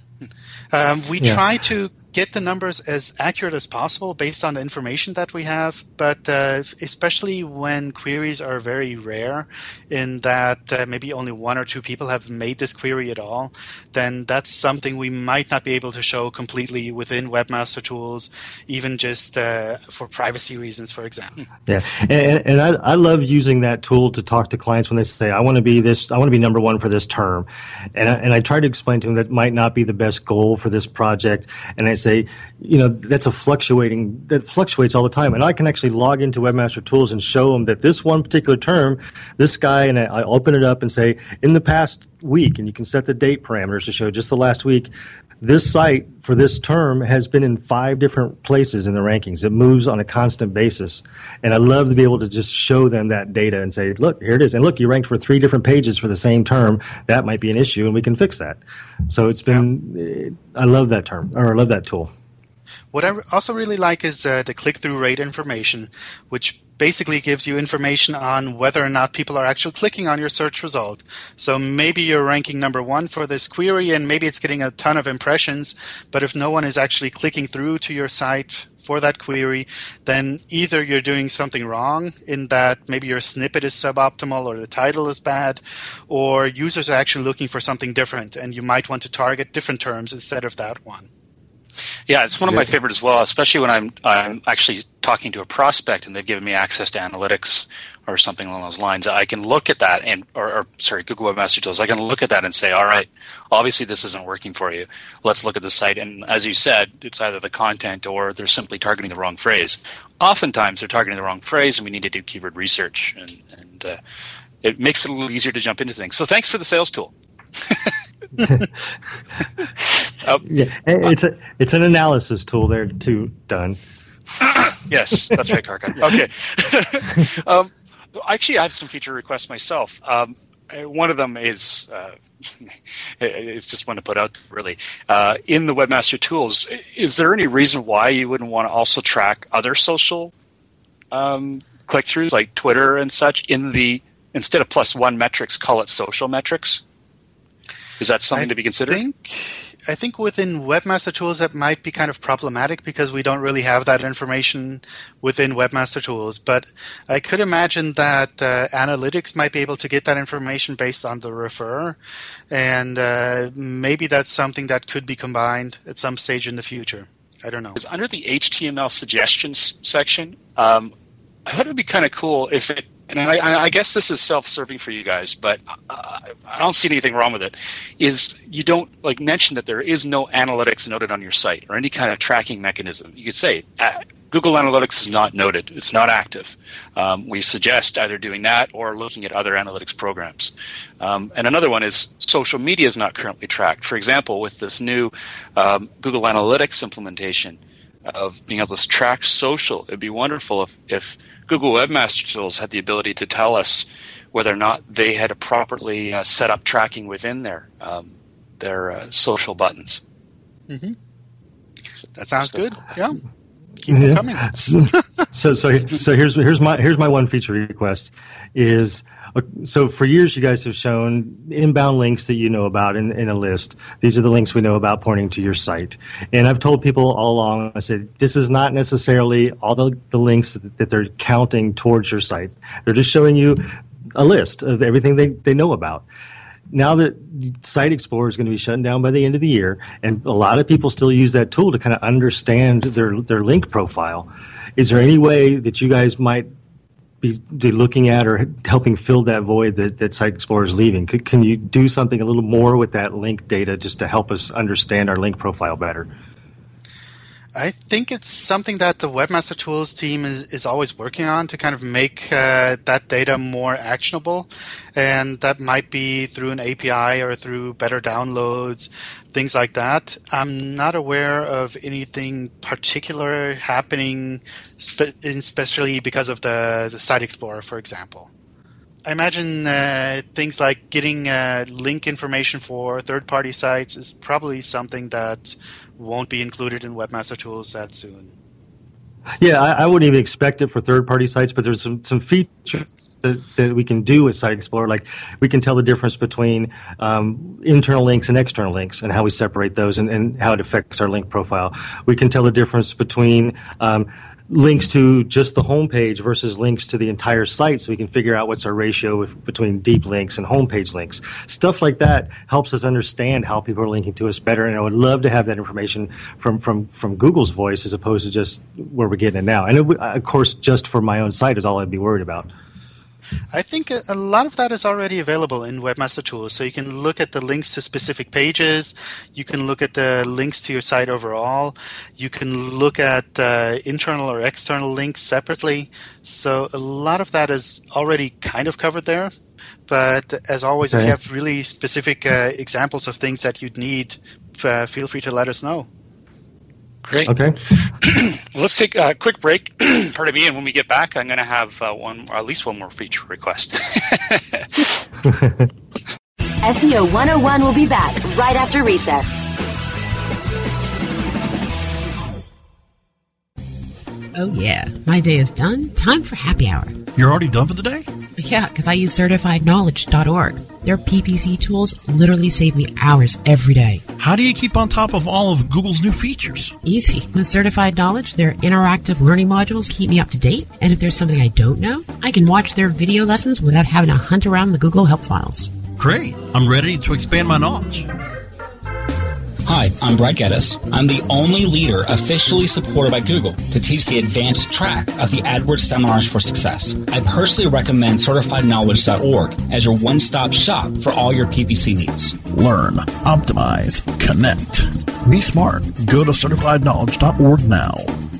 Um, we yeah. try to get the numbers as accurate as possible based on the information that we have, but uh, especially when queries are very rare in that uh, maybe only one or two people have made this query at all, then that's something we might not be able to show completely within Webmaster Tools, even just uh, for privacy reasons, for example. Yeah, and, and I, I love using that tool to talk to clients when they say, I want to be this, I want to be number one for this term. And I, and I try to explain to them that might not be the best goal for this project. And I say, you know, that's a fluctuating, that fluctuates all the time. And I can actually log into Webmaster Tools and show them that this one particular term, this guy, and I, I open it up and say, in the past week, and you can set the date parameters to show just the last week, this site for this term has been in five different places in the rankings. It moves on a constant basis. And I love to be able to just show them that data and say, look, here it is. And look, you ranked for three different pages for the same term. That might be an issue, and we can fix that. So it's been, yeah. I love that term, or I love that tool. What I also really like is uh, the click-through rate information, which basically gives you information on whether or not people are actually clicking on your search result. So maybe you're ranking number one for this query, and maybe it's getting a ton of impressions, but if no one is actually clicking through to your site for that query, then either you're doing something wrong in that maybe your snippet is suboptimal or the title is bad, or users are actually looking for something different, and you might want to target different terms instead of that one. Yeah, it's one of my favorite as well, especially when I'm I'm actually talking to a prospect and they've given me access to analytics or something along those lines. I can look at that and, or, or sorry, Google Webmaster Tools. I can look at that and say, all right, obviously this isn't working for you. Let's look at the site. And as you said, it's either the content or they're simply targeting the wrong phrase. Oftentimes they're targeting the wrong phrase, and we need to do keyword research, and, and uh, it makes it a little easier to jump into things. So thanks for the sales tool. oh. Yeah, it's a it's an analysis tool there too, Dunn. Yes, that's right, Karka. Okay. um, actually, I have some feature requests myself. Um, one of them is uh, it's just one to put out really uh, in the Webmaster Tools. Is there any reason why you wouldn't want to also track other social um, click-throughs like Twitter and such in the instead of plus one metrics, call it social metrics? Is that something I to be considered? Think, I think within Webmaster Tools that might be kind of problematic because we don't really have that information within Webmaster Tools. But I could imagine that uh, analytics might be able to get that information based on the refer. And uh, maybe that's something that could be combined at some stage in the future. I don't know. Because under the H T M L suggestions section, um, I thought it would be kind of cool if it, and I, I guess this is self-serving for you guys, but uh, I don't see anything wrong with it, is you don't like mention that there is no analytics noted on your site or any kind of tracking mechanism. You could say uh, Google Analytics is not noted. It's not active. Um, we suggest either doing that or looking at other analytics programs. Um, and another one is social media is not currently tracked. For example, with this new um, Google Analytics implementation of being able to track social, it'd be wonderful if, if Google Webmaster Tools had the ability to tell us whether or not they had properly uh, set up tracking within their um, their uh, social buttons. Mm-hmm. That sounds so, good. Yeah, keep them coming. so, so, so, so here's here's my here's my one feature request is So for years, you guys have shown inbound links that you know about in, in a list. These are the links we know about pointing to your site. And I've told people all along, I said, this is not necessarily all the, the links that they're counting towards your site. They're just showing you a list of everything they, they know about. Now that Site Explorer is going to be shut down by the end of the year, and a lot of people still use that tool to kind of understand their, their link profile, is there any way that you guys might be, be looking at or helping fill that void that, that Site Explorer is leaving? Could, can you do something a little more with that link data just to help us understand our link profile better? I think it's something that the Webmaster Tools team is, is always working on to kind of make uh, that data more actionable. And that might be through an A P I or through better downloads, things like that. I'm not aware of anything particular happening, spe- especially because of the, the Site Explorer, for example. I imagine uh, things like getting uh, link information for third-party sites is probably something that won't be included in Webmaster Tools that soon. Yeah, I, I wouldn't even expect it for third-party sites, but there's some, some features that, that we can do with Site Explorer. Like we can tell the difference between um, internal links and external links and how we separate those and, and how it affects our link profile. We can tell the difference between um, links to just the homepage versus links to the entire site, so we can figure out what's our ratio with, between deep links and homepage links. Stuff like that helps us understand how people are linking to us better, and I would love to have that information from, from, from Google's voice as opposed to just where we're getting it now. And it would, of course, just for my own site is all I'd be worried about. I think a lot of that is already available in Webmaster Tools. So you can look at the links to specific pages. You can look at the links to your site overall. You can look at uh, internal or external links separately. So a lot of that is already kind of covered there. But as always, okay. If you have really specific uh, examples of things that you'd need, uh, feel free to let us know. Great. Okay. Let's take a quick break. Pardon me, and when we get back, I'm going to have uh, one, or at least one more feature request. S E O one oh one will be back right after recess. Oh yeah, my day is done. Time for happy hour. You're already done for the day? Yeah, because I use certified knowledge dot org. Their P P C tools literally save me hours every day. How do you keep on top of all of Google's new features? Easy. With Certified Knowledge, their interactive learning modules keep me up to date. And if there's something I don't know, I can watch their video lessons without having to hunt around the Google Help files. Great. I'm ready to expand my knowledge. Hi, I'm Brad Geddes. I'm the only leader officially supported by Google to teach the advanced track of the AdWords Seminars for Success. I personally recommend certified knowledge dot org as your one-stop shop for all your P P C needs. Learn, optimize, connect. Be smart. Go to certified knowledge dot org now.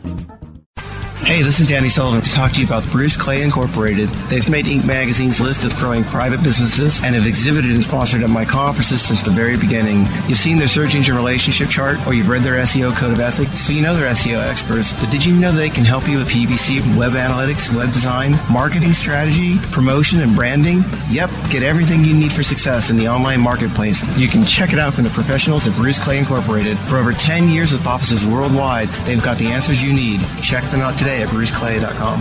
Hey, this is Danny Sullivan to talk to you about Bruce Clay Incorporated. They've made Inc Magazine's list of growing private businesses and have exhibited and sponsored at my conferences since the very beginning. You've seen their search engine relationship chart, or you've read their S E O code of ethics, so you know they're S E O experts. But did you know they can help you with P P C, web analytics, web design, marketing strategy, promotion, and branding? Yep, get everything you need for success in the online marketplace. You can check it out from the professionals at Bruce Clay Incorporated. For over ten years with offices worldwide, they've got the answers you need. Check them out today at bruce clay dot com.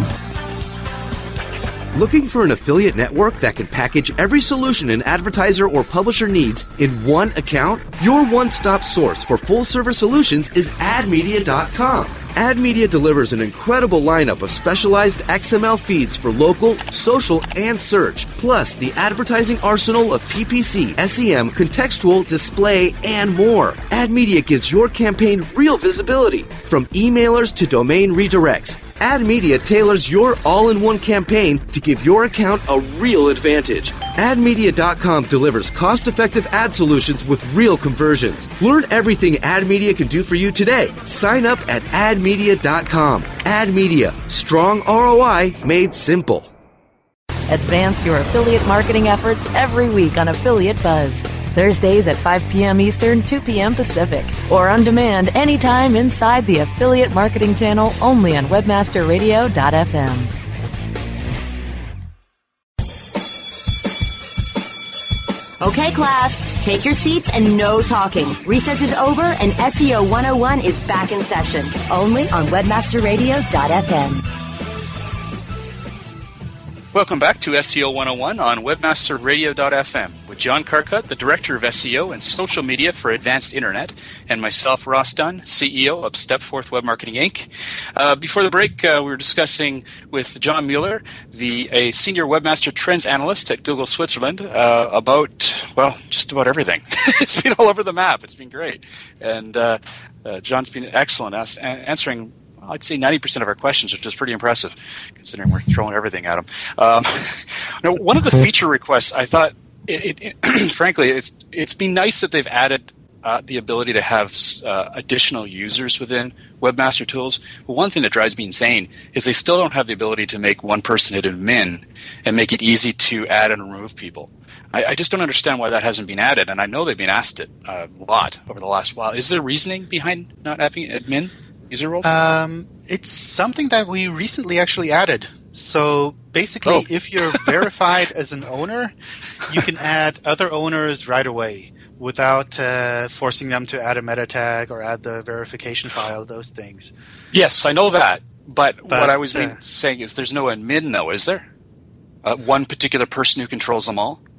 Looking for an affiliate network that can package every solution an advertiser or publisher needs in one account? Your one-stop source for full-service solutions is ad media dot com. AdMedia delivers an incredible lineup of specialized X M L feeds for local, social, and search, plus the advertising arsenal of P P C, S E M, contextual, display, and more. AdMedia gives your campaign real visibility, from emailers to domain redirects. AdMedia tailors your all-in-one campaign to give your account a real advantage. ad media dot com delivers cost-effective ad solutions with real conversions. Learn everything AdMedia can do for you today. Sign up at ad media dot com. AdMedia, strong R O I made simple. Advance your affiliate marketing efforts every week on Affiliate Buzz. Thursdays at five p.m. Eastern, two p.m. Pacific, or on demand anytime inside the Affiliate Marketing Channel only on webmaster radio dot f m. Okay, class, take your seats and no talking. Recess is over and S E O one oh one is back in session, only on webmaster radio dot f m. Welcome back to S E O one oh one on webmaster radio dot f m with John Carcutt, the Director of S E O and Social Media for Advanced Internet, and myself, Ross Dunn, C E O of Stepforth Web Marketing, Incorporated. Uh, before the break, uh, we were discussing with John Mueller, the a Senior Webmaster Trends Analyst at Google Switzerland, uh, about, well, just about everything. It's been all over the map. It's been great. And uh, uh, John's been excellent as- answering I'd say ninety percent of our questions, which is pretty impressive, considering we're throwing everything at them. Um, you know, one of the feature requests, I thought, it, it, it, frankly, it's it's been nice that they've added uh, the ability to have uh, additional users within Webmaster Tools. But one thing that drives me insane is they still don't have the ability to make one person hit admin and make it easy to add and remove people. I, I just don't understand why that hasn't been added, and I know they've been asked it uh, a lot over the last while. Is there reasoning behind not having admin user roles? Um, it's something that we recently actually added. So basically, Oh. if you're verified as an owner, you can add other owners right away without uh, forcing them to add a meta tag or add the verification file, those things. Yes, I know that. But, But, what I was uh, being, saying is there's no admin, though, is there? Uh, one particular person who controls them all?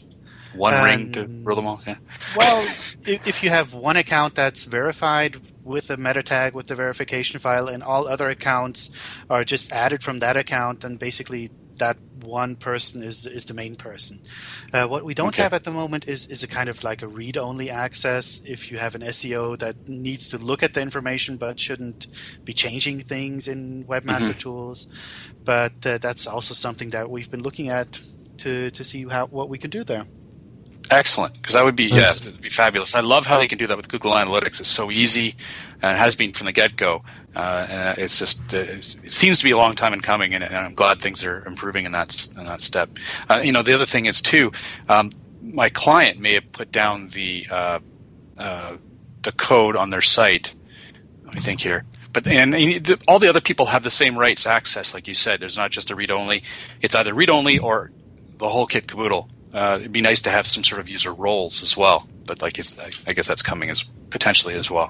One Um, ring to rule them all? Yeah. Well, if, if you have one account that's verified with a meta tag with the verification file and all other accounts are just added from that account, then basically that one person is is the main person. Uh, what we don't Okay. have at the moment is, is a kind of like a read-only access if you have an S E O that needs to look at the information but shouldn't be changing things in Webmaster Mhm. Tools. But uh, that's also something that we've been looking at to, to see how what we can do there. Excellent, because that would be yeah, that'd be fabulous. I love how they can do that with Google Analytics. It's so easy, and it has been from the get-go. Uh, and it's just uh, it's, it seems to be a long time in coming, and, and I'm glad things are improving in that s- in that step. Uh, you know, the other thing is too, um, my client may have put down the uh, uh, the code on their site. Let me think here. But and, and the, all the other people have the same rights access, like you said. There's not just a read-only. It's either read-only or the whole kit caboodle. Uh, it'd be nice to have some sort of user roles as well, but like it's, I, I guess that's coming as potentially as well.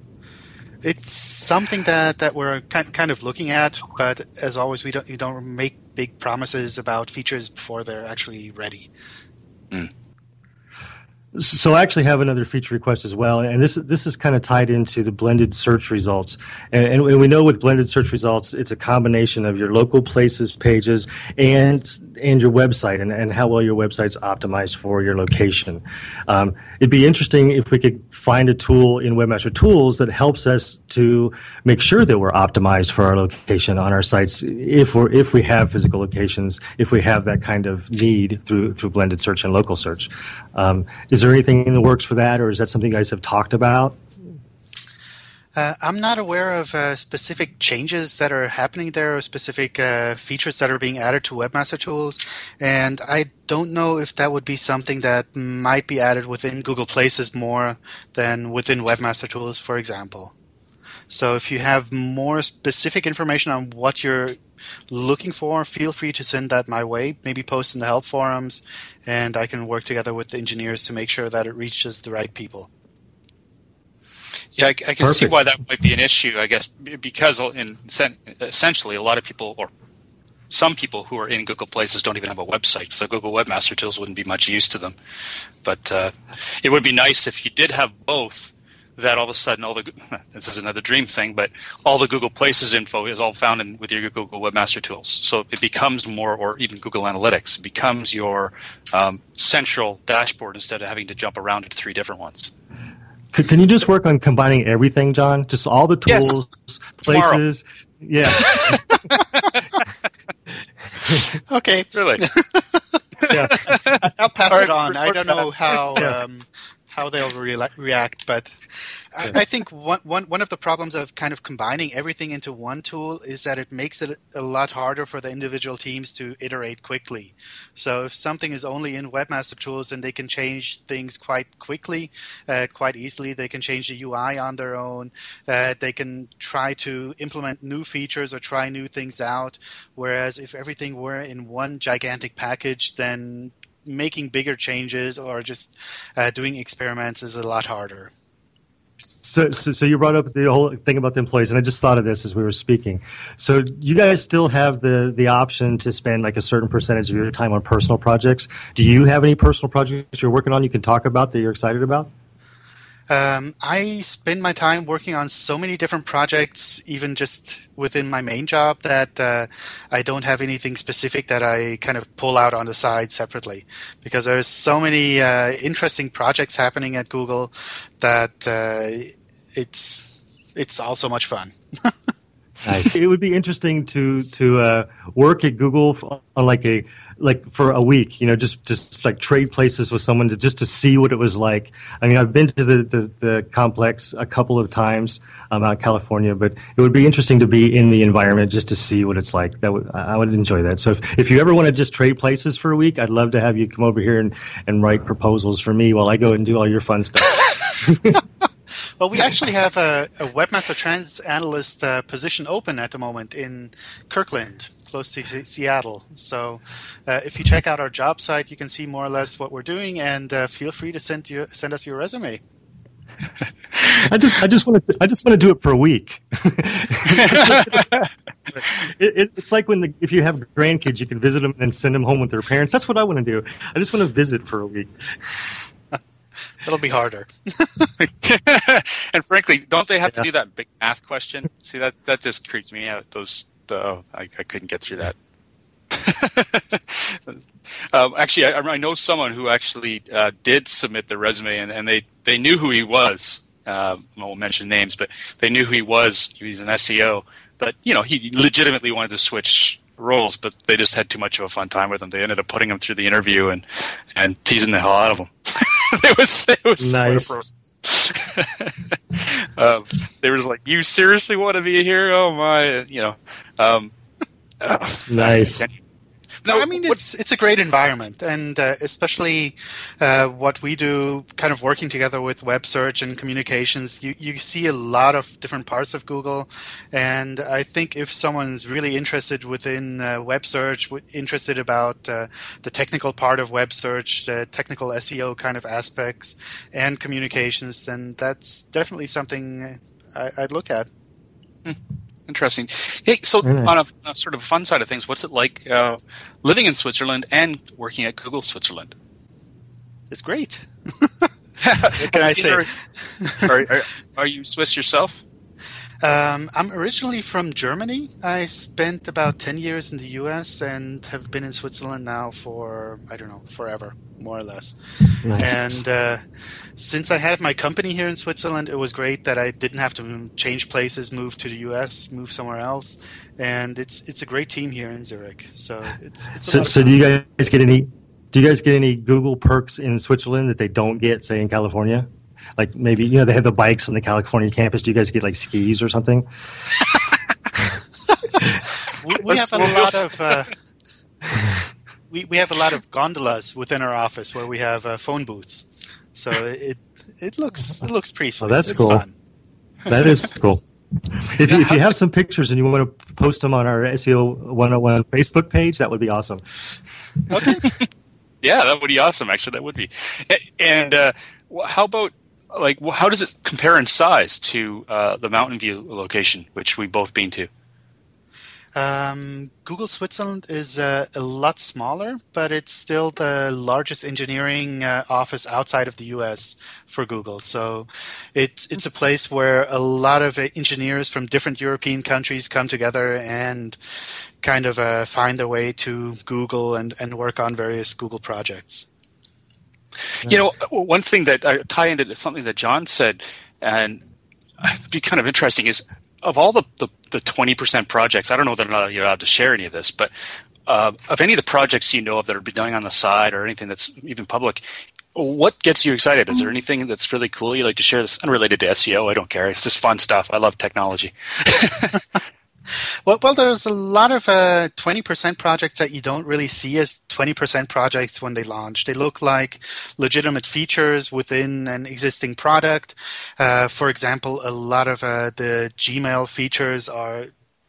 It's something that, that we're ki- kind of looking at, but as always, we don't you don't make big promises about features before they're actually ready. So I actually have another feature request as well, and this this is kind of tied into the blended search results. And, and we know with blended search results, it's a combination of your local places pages and and your website, and, and how well your website's optimized for your location. Um, it'd be interesting if we could find a tool in Webmaster Tools that helps us to make sure that we're optimized for our location on our sites, if we're if we have physical locations, if we have that kind of need through through blended search and local search. Um, is Is there anything in the works for that, or is that something you guys have talked about? Uh, I'm not aware of uh, specific changes that are happening there or specific uh, features that are being added to Webmaster Tools, and I don't know if that would be something that might be added within Google Places more than within Webmaster Tools, for example. So if you have more specific information on what you're looking for, feel free to send that my way. Maybe post in the help forums, and I can work together with the engineers to make sure that it reaches the right people. Yeah, I, I can see Perfect. why that might be an issue, I guess, because in essentially a lot of people, or some people who are in Google Places don't even have a website, so Google Webmaster Tools wouldn't be much use to them. But uh, it would be nice if you did have both, that all of a sudden all the this is another dream thing, but all the Google Places info is all found in with your Google Webmaster Tools. So it becomes more, or even Google Analytics, it becomes your um, central dashboard instead of having to jump around to three different ones. C- Can you just work on combining everything, John? Just all the Yes. tools, Tomorrow. places. Yeah. Okay. Really? yeah. I'll pass All right, it on. we're- I don't know how Yeah. um, how they'll re- react, but I, I think one, one one of the problems of kind of combining everything into one tool is that it makes it a lot harder for the individual teams to iterate quickly. So if something is only in Webmaster Tools, then they can change things quite quickly, uh, quite easily. They can change the U I on their own. Uh, they can try to implement new features or try new things out. Whereas if everything were in one gigantic package, then making bigger changes or just uh, doing experiments is a lot harder. So, so, so you brought up the whole thing about the employees, and I just thought of this as we were speaking. So you guys still have the, the option to spend like a certain percentage of your time on personal projects. Do you have any personal projects you're working on you can talk about that you're excited about? Um, I spend my time working on so many different projects, even just within my main job, that uh, I don't have anything specific that I kind of pull out on the side separately, because there's so many uh, interesting projects happening at Google that uh, it's it's all so much fun. Nice. It would be interesting to to uh, work at Google on like a like for a week, you know, just, just like trade places with someone to just to see what it was like. I mean, I've been to the, the, the complex a couple of times um, out in California, but it would be interesting to be in the environment just to see what it's like. That would, I would enjoy that. So if, if you ever want to just trade places for a week, I'd love to have you come over here and, and write proposals for me while I go and do all your fun stuff. Well, we actually have a, a Webmaster Trends Analyst uh, position open at the moment in Kirkland, close to C- Seattle. So uh, if you check out our job site, you can see more or less what we're doing, and uh, feel free to send you send us your resume. I just I just want to I just want to do it for a week. it, it, it's like when the, if you have grandkids, you can visit them and send them home with their parents. That's what I want to do. I just want to visit for a week. It'll be harder. And frankly, don't they have Yeah. to do that big math question? See, that that just creeps me out. Those, the, I, I couldn't get through that. um, actually, I, I know someone who actually uh, did submit the resume, and, and they, they knew who he was. Uh, I won't mention names, but they knew who he was. He was an S E O, but you know, he legitimately wanted to switch roles, but they just had too much of a fun time with him. They ended up putting him through the interview and, and teasing the hell out of him. it was it was Nice. quite a process. um, they were just like, "You seriously want to be here? Oh my!" You know. Um, uh, Nice. No, I mean it's it's a great environment, and uh, especially uh, what we do, kind of working together with web search and communications. You you see a lot of different parts of Google, and I think if someone's really interested within uh, web search, w- interested about uh, the technical part of web search, the technical S E O kind of aspects, and communications, then that's definitely something I, I'd look at. Hmm. Interesting. Hey, so Very nice. on a, on a sort of fun side of things, what's it like uh, living in Switzerland and working at Google Switzerland? It's great. What can I say? are, are, are you Swiss yourself? Um, I'm originally from Germany. I spent about ten years in the U S and have been in Switzerland now for, I don't know, forever, more or less. Nice. And uh, since I had my company here in Switzerland, it was great that I didn't have to change places, move to the U S, move somewhere else. And it's it's a great team here in Zurich. So it's, it's a So, lot of so fun. do you guys get any? Do you guys get any Google perks in Switzerland that they don't get, say, in California? Like maybe you know they have the bikes on the California campus. Do you guys get like skis or something? We, we have a lot of uh, we we have a lot of gondolas within our office where we have uh, phone booths. So it it looks it looks pretty Well, sweet. that's it's cool. fun. That is cool. If you, if you have some pictures and you want to post them on our S E O one oh one Facebook page, that would be awesome. Okay. Yeah, that would be awesome. Actually, that would be. A- And uh, wh- how about like wh- how does it compare in size to uh, the Mountain View location, which we've both been to? Um, Google Switzerland is uh, a lot smaller, but it's still the largest engineering uh, office outside of the U S for Google. So it's it's a place where a lot of uh, engineers from different European countries come together and kind of uh, find their way to Google and, and work on various Google projects. You know, one thing that I tie into something that John said, and it'd be kind of interesting, is of all the, the, the twenty percent projects, I don't know whether or not you're allowed to share any of this, but uh, of any of the projects you know of that are doing on the side or anything that's even public, what gets you excited? Is there anything that's really cool you'd like to share that's unrelated to S E O? I don't care. It's just fun stuff. I love technology. Well, well, there's a lot of uh, twenty percent projects that you don't really see as twenty percent projects when they launch. They look like legitimate features within an existing product. Uh, for example, a lot of uh, the Gmail features are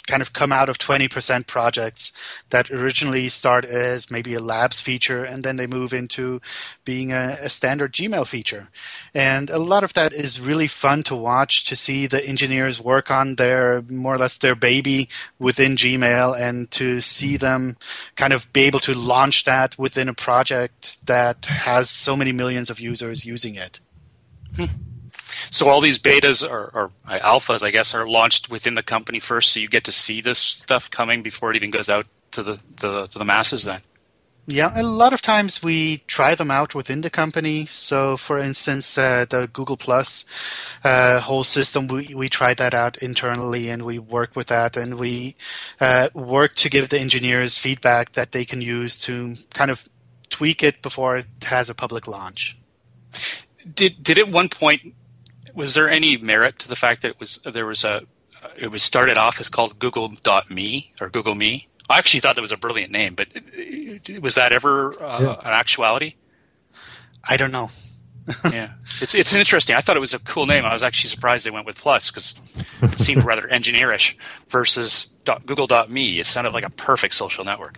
kind of come out of twenty percent projects that originally start as maybe a labs feature, and then they move into being a, a standard Gmail feature. And a lot of that is really fun to watch, to see the engineers work on their, more or less their baby within Gmail, and to see them kind of be able to launch that within a project that has so many millions of users using it. Hmm. So all these betas or, or alphas, I guess, are launched within the company first, so you get to see this stuff coming before it even goes out to the to, to the masses then? Yeah, a lot of times we try them out within the company. So, for instance, uh, the Google Plus uh, whole system, we, we tried that out internally, and we work with that, and we uh, work to give the engineers feedback that they can use to kind of tweak it before it has a public launch. Did did at one point, was there any merit to the fact that it was there was a it was started off as called Google dot me or Google Me? I actually thought that was a brilliant name, but was that ever uh, yeah. an actuality? I don't know. Yeah, it's it's interesting. I thought it was a cool name. I was actually surprised they went with Plus because it seemed rather engineerish versus Google dot me. It sounded like a perfect social network.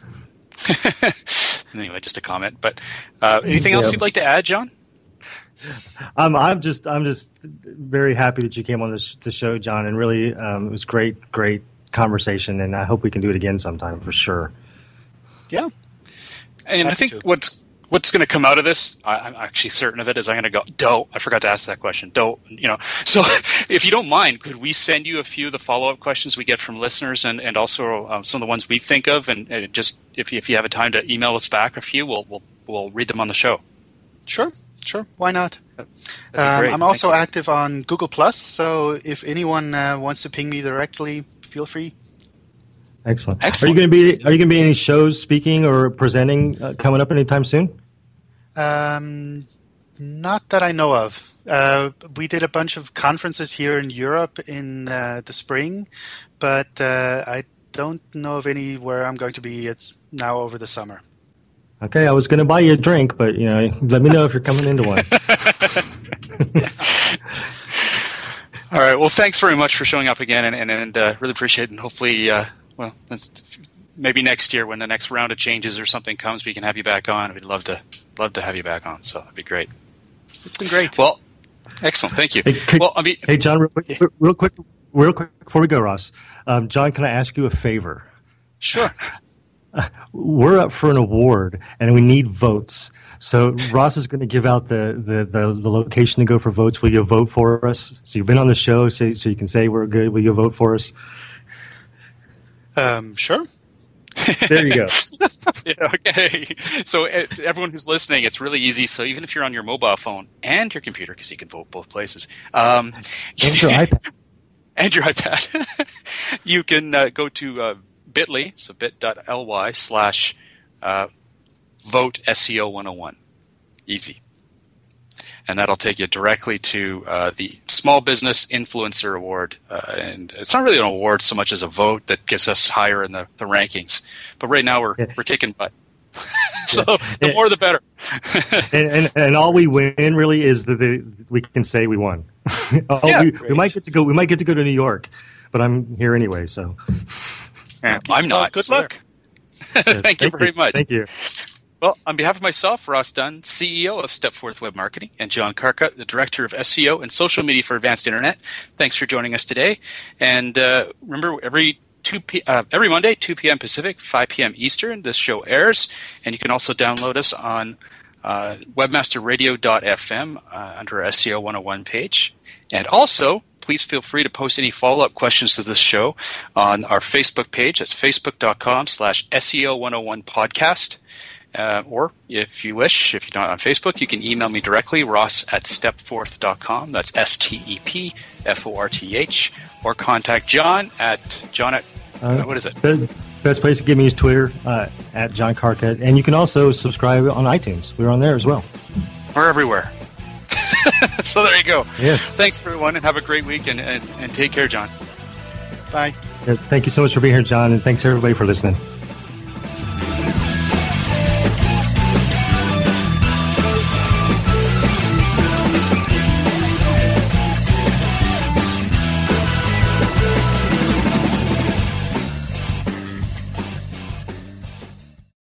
Anyway, just a comment. But uh, anything else yeah. you'd like to add, John? Um, I'm just I'm just very happy that you came on this the show, John, and really um, it was great, great conversation, and I hope we can do it again sometime for sure. Yeah, and I think to. what's what's going to come out of this, I, I'm actually certain of it, is I'm going to go, Do, I forgot to ask that question. Do, you know, so if you don't mind, could we send you a few of the follow-up questions we get from listeners, and, and also um, some of the ones we think of, and, and just if you, if you have a time to email us back a few, we'll we'll we'll read them on the show. Sure. Sure, why not? Um, I'm also active on Google Plus, so if anyone uh, wants to ping me directly, feel free. Excellent. Excellent. Are you going to be Are you going to be any shows, speaking or presenting uh, coming up anytime soon? Um, not that I know of. Uh, we did a bunch of conferences here in Europe in uh, the spring, but uh, I don't know of any where I'm going to be. It's now over the summer. Okay, I was going to buy you a drink, but you know, let me know if you're coming into one. All right. Well, thanks very much for showing up again, and and, and uh, really appreciate it. And hopefully, uh, well, maybe next year when the next round of changes or something comes, we can have you back on. We'd love to love to have you back on. So that'd be great. It's been great. Well, excellent. Thank you. Hey, well, I mean, hey, John, real quick, yeah. real quick, real quick before we go, Ross. Um, John, can I ask you a favor? Sure. Uh, we're up for an award, and we need votes. So Ross is going to give out the, the, the, the location to go for votes. Will you vote for us? So you've been on the show, so, so you can say we're good. Will you vote for us? Um, sure. There you go. Yeah, okay. So uh, everyone who's listening, it's really easy. So even if you're on your mobile phone and your computer, because you can vote both places, um, and your iPad, and your iPad, you can uh, go to uh, Bitly, so bit.ly slash uh, vote S E O one oh one. Easy. And that'll take you directly to uh, the Small Business Influencer Award. Uh, and it's not really an award so much as a vote that gets us higher in the, the rankings. But right now we're yeah. we're kicking butt. So yeah. the yeah. more the better. and, and and all we win really is that the, we can say we won. oh, yeah, we, we might get to go. We might get to go to New York, but I'm here anyway. So. Yeah, I'm not. Well, good so luck. Yes, thank, thank you very you. much. Thank you. Well, on behalf of myself, Ross Dunn, C E O of Stepforth Web Marketing, and John Carcutt, the Director of S E O and Social Media for Advanced Internet, thanks for joining us today. And uh, remember, every two p- uh, every Monday, two p.m. Pacific, five p.m. Eastern, this show airs. And you can also download us on uh, webmaster radio dot f m uh, under our S E O one oh one page. And also, please feel free to post any follow-up questions to this show on our Facebook page. That's facebook.com slash SEO101 podcast. Uh, or if you wish, if you're not on Facebook, you can email me directly, ross at stepforth dot com. That's S T E P F O R T H. Or contact John at, John at, uh, what is it? The best place to give me is Twitter, uh, at John Carcutt. And you can also subscribe on iTunes. We're on there as well. We're everywhere. So there you go. Yes. Thanks, everyone, and have a great week, and, and, and take care, John. Bye. Yeah, thank you so much for being here, John, and thanks, everybody, for listening.